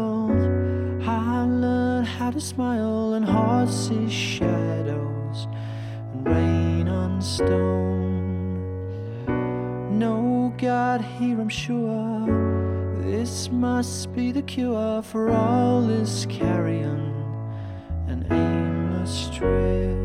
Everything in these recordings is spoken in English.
child, I learned how to smile, and hearts see shadows and rain on stone. No God here, I'm sure. This must be the cure for all this carrion and aimless drift.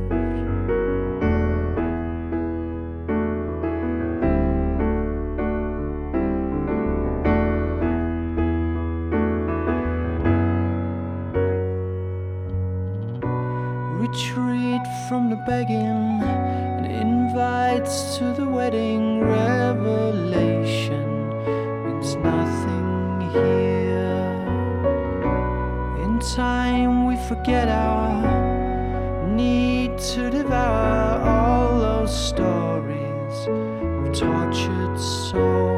Retreat from the begging and invites to the wedding. Revelation means nothing here. In time we forget our need to devour all those stories of tortured souls.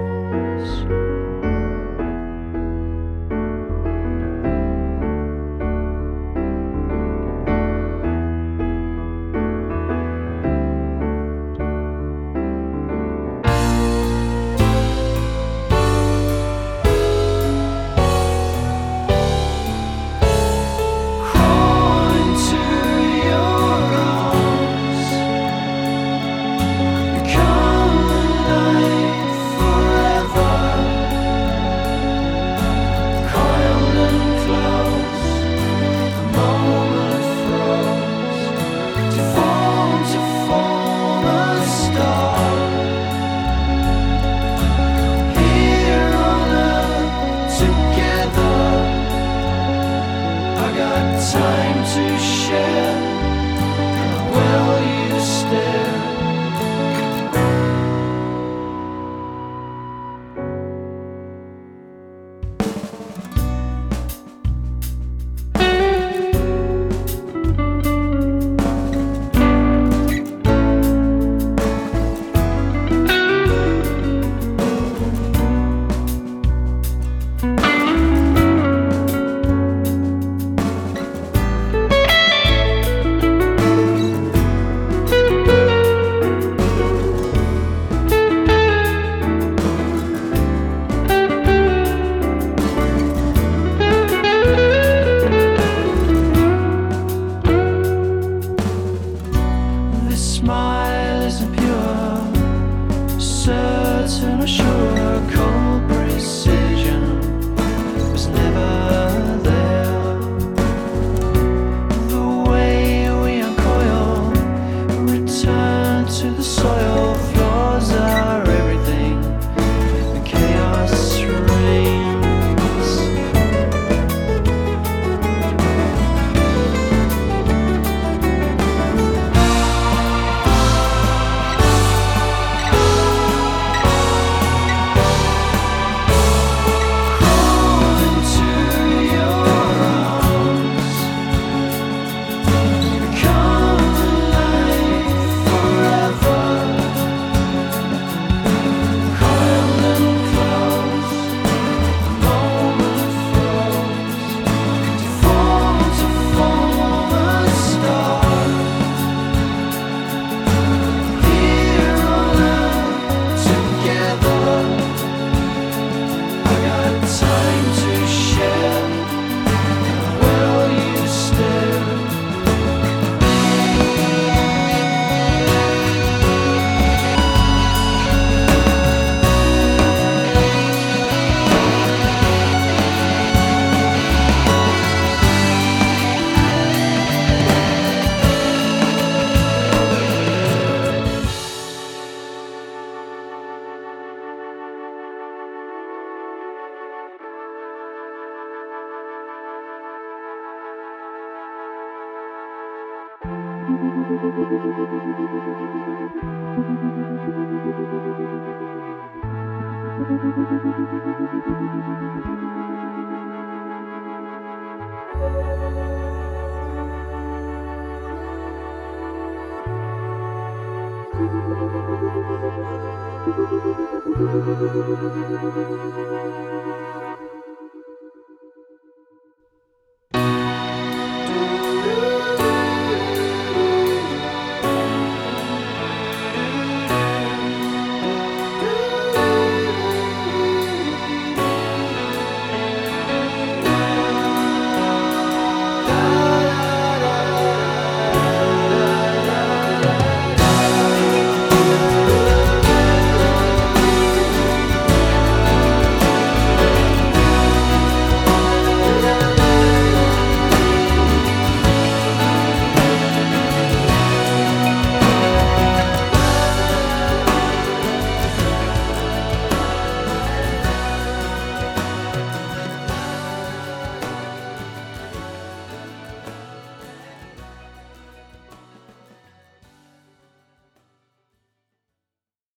Time to share, will you stare? Smile isn't pure, certain or sure, cold precision was never there. The way we uncoil, return to the soil, flaws are everything, the chaos reigns.